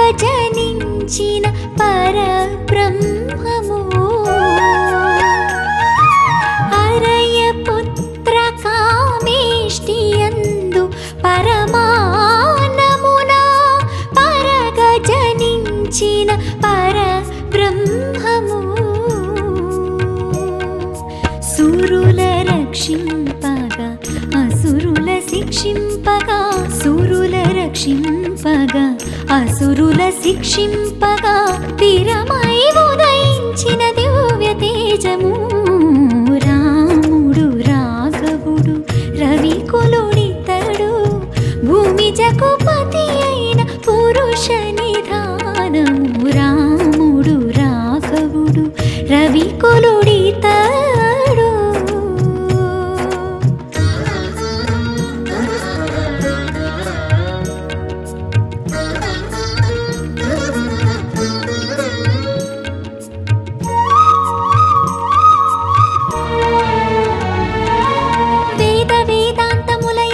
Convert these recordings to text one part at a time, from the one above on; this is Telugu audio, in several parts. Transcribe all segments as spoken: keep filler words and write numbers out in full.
జనించిన పరబ్రహ్మము అరయ పుత్ర కామేష్టియందు పరమానమున పరగ జనించిన పరబ్రహ్మము సురుల రక్షింపగా అసురుల శిక్షింపగా సురుల రక్షింపగా అసురుల శిక్షింపగా తిరమై ఉదయించిన దివ్య తేజము రాముడు రాఘవుడు రవికులుడితడు భూమి జగుపతి అయిన పురుష నిధానము రాముడు రాఘవుడు రవికులుడితడు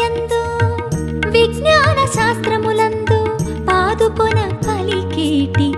విజ్ఞాన శాస్త్రములందు పాదుకొన పలికేటి